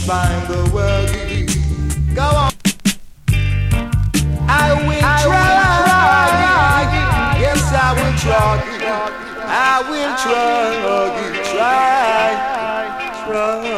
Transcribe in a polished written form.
find the world. Go on. I will try. Yes, I will try. I will try.